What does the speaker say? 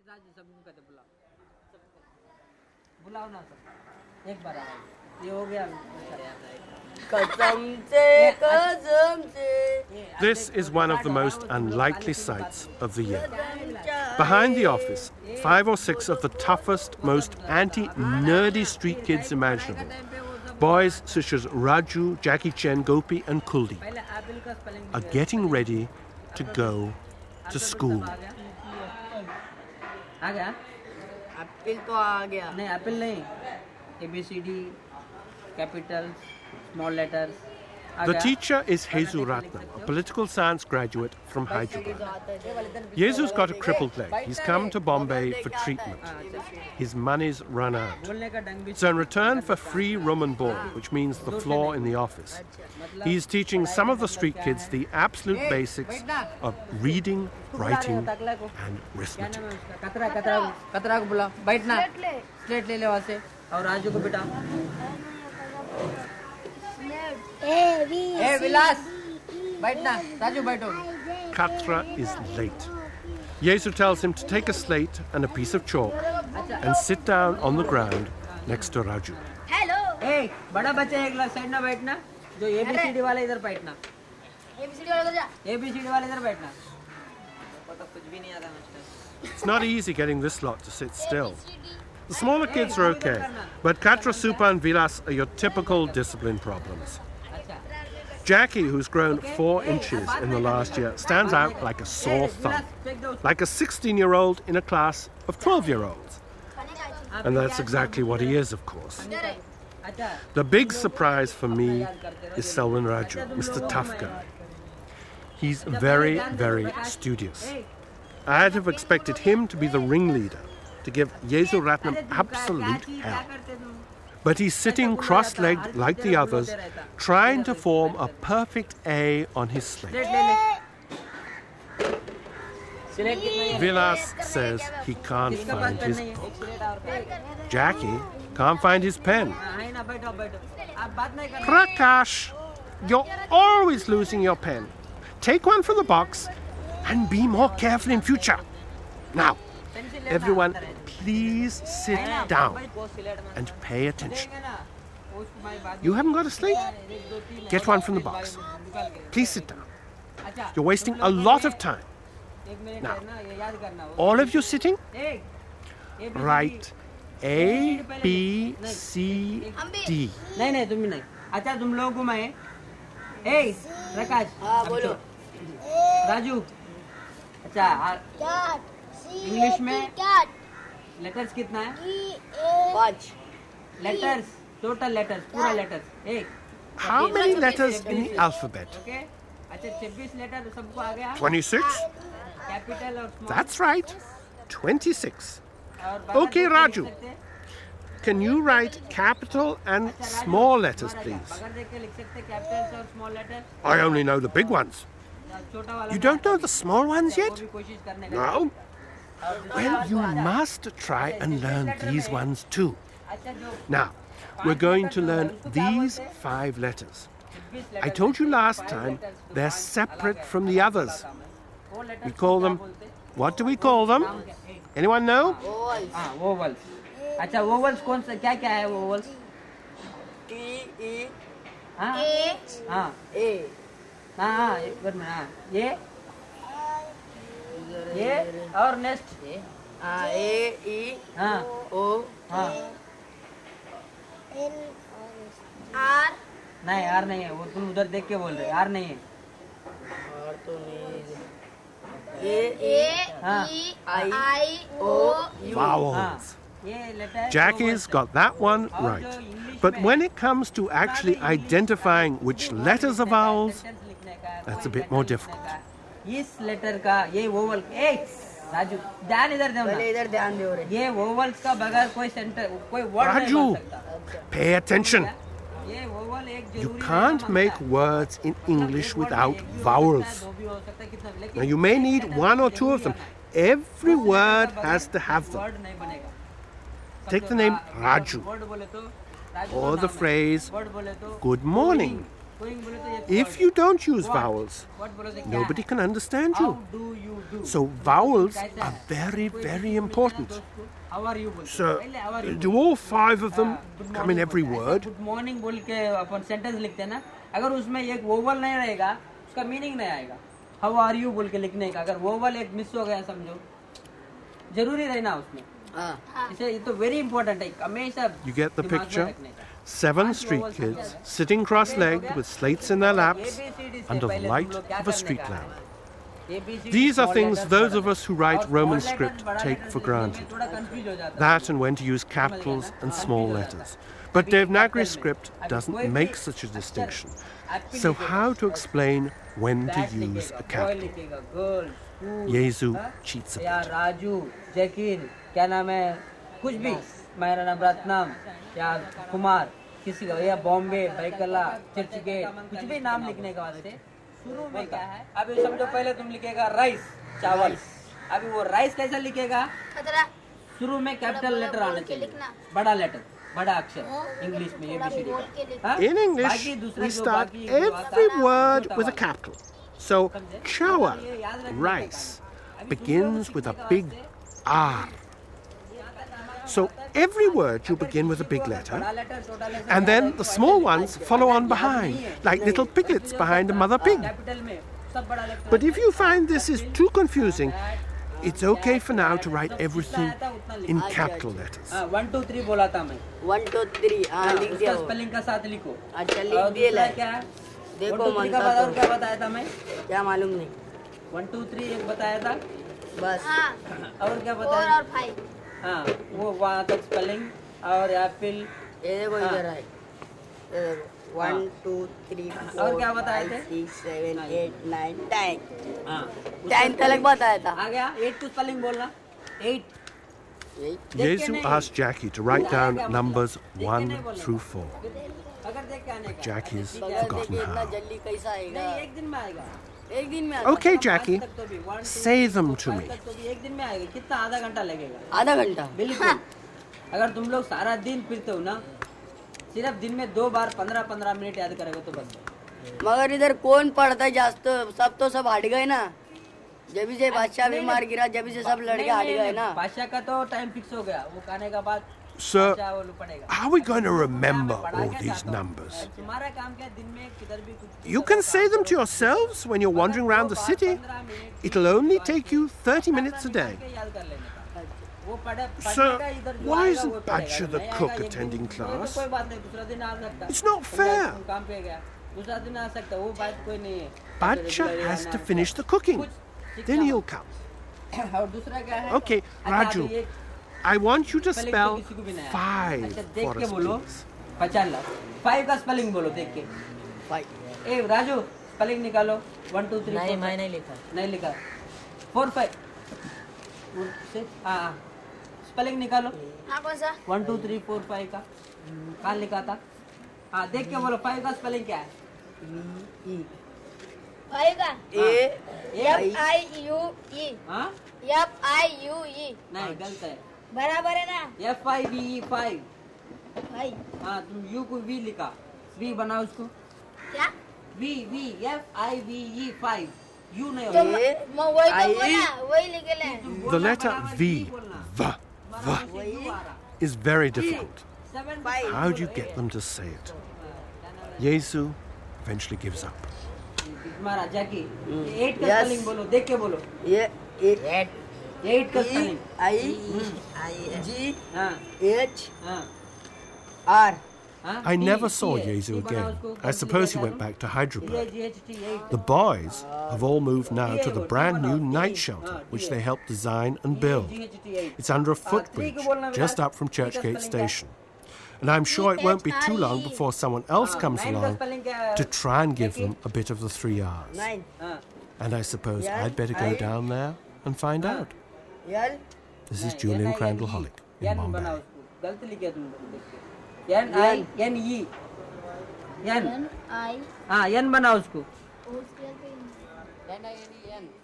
This is one of the most unlikely sights of the year. Behind the office, 5 or 6 of the toughest, most anti-nerdy street kids imaginable. Boys such as Raju, Jackie Chen, Gopi and Kuldeep are getting ready to go to school. Apple तो आ गया नहीं apple नहीं ABCD capitals small letters. The teacher is Jesus Ratnam, a political science graduate from Hyderabad. Jesus got a crippled leg. He's come to Bombay for treatment. His money's run out. So in return for free room and board, which means the floor in the office, he's teaching some of the street kids the absolute basics of reading, writing and arithmetic. कतरा को बुला बैठना slate ले ले वहाँ से और राजू को बिठा विलास बैठना राजू बैठो. Katra is late. Yesu tells him to take a slate and a piece of chalk and sit down on the ground next to Raju. Hello. Hey, बड़ा बच्चा एक साइड ना बैठना जो ABCD वाला इधर बैठना ABCD वाला इधर जा ABCD वाला इधर बैठना तो कुछ भी नहीं आता master. It's not easy getting this lot to sit still. The smaller kids are okay, but Katra, Supa and Vilas are your typical discipline problems. Jackie, who's grown 4 inches in the last year, stands out like a sore thumb, like a 16-year-old in a class of 12-year-olds. And that's exactly what he is, of course. The big surprise for me is Selvan Raju, Mr. Tough Guy. He's very, very studious. I'd have expected him to be the ringleader, to give Yesu Ratnam absolute hell. But he's sitting cross-legged like the others, trying to form a perfect A on his slate. Vilas says he can't find his book. Jackie can't find his pen. Prakash, you're always losing your pen. Take one from the box and be more careful in future. Now, everyone, please sit down and pay attention. You haven't got a slate? Get one from the box. Please sit down. You're wasting a lot of time. Now, all of you sitting? Write A, B, C, D. नहीं तुम नहीं. अच्छा तुम लोग घुमाए. ए प्रकाश. हाँ बोलो. राजू. अच्छा. इंग्लिश में लेटर्स कितना है? 5 लेटर्स टोटल लेटर्स पूरा letters. How many letters in the alphabet? Okay. अच्छा 26 लेटर सबको आ गया? 26? कैपिटल और small. That's right. 26. Okay, Raju. Can you write capital and small letters, please? I only know the big ones. You don't know the small ones yet? No? Well, you must try and learn these ones too. Now, we're going to learn these 5 letters. I told you last time they're separate from the others. We call them, what do we call them? Anyone know? Vowels. अच्छा vowels कौन सा क्या क्या है vowels? T E H हाँ A हाँ एक बार में हाँ ये और next A E हाँ O हाँ R नहीं R नहीं है वो तुम उधर देख के बोल रहे R नहीं है R तो नहीं A I O U Vowels. Jackie's got that one right. But when it comes to actually identifying which letters are vowels, that's a bit more difficult. इस लेटर का ये वोवल राजू ध्यान इधर दो ना इधर ध्यान दो रे ये वोवल्स का बगैर कोई सेंटर कोई वर्ड नहीं बन सकता. Pay attention. You can't make words in English without vowels. Now you may need 1 or 2 of them. Every word has to have them. Take the name Raju or the phrase good morning. Going बोले तो एक If you don't use vowels, what बोलो तो क्या nobody can understand How you. do you do? So vowels कैसा are है? very, कोई very किसी को important. पूछना दोस्त को, How are you बोलते हैं। So, पहले how are you do all 5 of them good come in morning every बोलते हैं। word? Good morning बोल के अपन सेंटेंस लिखते हैं ना, अगर उसमें एक वोवल नहीं रहेगा उसका मीनिंग नहीं आएगा। How are you बोल के लिखने का अगर वोवल एक मिस हो गया समझो, जरूरी रहना उसमें। इसे ये तो वेरी इंपॉर्टेंट है, हमेशा You get the दिमाग में picture? रखने का। 7 street kids sitting cross-legged with slates in their laps ABCD से under the पहले तुम light लोग क्या of a करने street का है? lamp. ABCD These are small things letters, those बड़ा of us who letters. write और Roman small script letters, बड़ा take letters for लिखने में granted. थोड़ा confuse हो जाता है। That and when to use capitals and small letters. But Devanagari script doesn't make such a distinction. So how to explain when to That use लिखेगा, a boy capital? लिखेगा, girl, school, Yezu हाँ? cheats a या bit. Raju, Zakir, क्या नाम है, कुछ भी, मेरा नाम रत्नम, या कुमार, किसी का, या बॉम्बे, बैकला, चर्चगेट, कुछ भी नाम लिखने के बाद से शुरू में क्या है? अभी समझो पहले तुम लिखेगा राइस, चावल, अभी वो राइस कैसा लिखेगा? शुरू में कैपिटल लेटर आना चाहिए, बड़ा लेटर, बड़ा अक्षर, इंग्लिश में ABCD का। In English, we start every word with a capital. So, chawa, rice, begins with a big R. So, every word you begin with a big letter, and then the small ones follow on behind, like little piglets behind a mother pig. But if you find this is too confusing, it's okay for now to write everything in capital letters. 1 2 3 बोला था मैं। 1 2 3 हाँ लिख दिया उसका वो। Spelling का साथ लिखो। अच्छा और लिख दिया दूसरा है। क्या है? देखो 1 2 3 का मनसा बता और तो क्या बताया था मैं? क्या मालूम नहीं 1 2 3 एक बताया था। बस और क्या बताया? और 5 हाँ वो वहाँ तक स्पेलिंग और एप्पल। ये देखो इधर है ये देखो 1 2 3 और 4 क्या बताए 5 थे? 6 7 8 9 10 हाँ 10 तक बताया था आ गया। 8 को स्पेलिंग बोलना। 8 यही Yezu asked Jackie to write down numbers 1 through 4. अगर देख के आने का। Jackie's बगैर forgotten देखे इतना how. जल्दी कैसा आएगा नहीं एक दिन में आएगा। एक दिन में आता Okay, पाँच Jackie, तक तो भी, 1 2 say them 3 to 4 me. 5 तक तो भी एक दिन में आएगा। कितना आधा घंटा लगेगा? आधा घंटा बिल्कुल। अगर तुम लोग सारा दिन फिरते हो ना, सिर्फ दिन में 2 बार 15-15 मिनट याद करेगा तो बस। मगर इधर कौन पढ़ता है जास्त सब हट गए ना जब से बादशाह बीमार गिरा जब से सब लड़के हट गए ना बादशाह का तो टाइम फिक्स हो गया, वो खाने का बाद Sir, बादशाह वो पड़ेगा। how are we going to remember all these numbers? तुम्हारा काम क्या, दिन में किधर भी कुछ You can say them to yourselves when you're wandering around the city. 15 minute It'll only take you 30 minutes a day. याद कर लेने का। वो पढ़ने Sir, का इधर जो why आएगा isn't वो पढ़ेगा। Badsha the नहीं cook आएगा एक दिन, attending तो class? कोई बात नहीं, दूसरा दिन आ सकता है। It's not तुम fair. काम पे गया, दूसरा दिन आ सकता है, वो बात कोई नहीं है। Badsha has to finish the cooking. Then he'll come. और दूसरा क्या है? Okay, अच्छा, Raju, अभी एक I want you to spelling तो spell किसी को भी नहीं आया। 5 अच्छा देख for के us, बोलो, please. 50 5 का स्पेलिंग बोलो देख के। भाई ए राजू स्पेलिंग निकालो। 1 2 3 नहीं 4 मैं नहीं लिखा। नहीं लिखा। 4 5 हाँ स्पेलिंग निकालो। हाँ कौन सा 1 2 3 4 5 का कहाँ लिखा था? हाँ देख के बोलो 5 का स्पेलिंग क्या है? भाई का ए FIUE हाँ FIUE नहीं गलत है। बराबर है ना FIVE 5। भाई हाँ तुम यू को वी लिखा, वी बनाओ उसको। क्या वी FIVE 5 यू नहीं तो होगा। मैं वही तो बोला वही लिखे ले The letter V, is very difficult. How do you get them to say it? Yezu eventually gives up. तुम्हारा जैकी 8 का Yes. स्पेलिंग बोलो, देख के बोलो। ये 8 8 का स्पेलिंग। G हाँ H हाँ R हाँ I never saw T है, Yezu T बनाओ again. उसको, I suppose he complete went करो। back to Hyderabad. THT 8 The boys have all moved now to the brand new night shelter, which they helped design and build. GHT 8 It's under a footbridge just up from Churchgate Station. And I'm sure it won't be too long before someone else comes 9 का along spelling क्या है? to try and give them a bit of the 3 R's. 9 हाँ And I suppose I'd better go down there and find out. L This is Julian Crandall Hollick in N बनाओ Bombay. उसको, गलत लिखे तुम लोग देख के। N हाँ N बनाओ उसको। उसके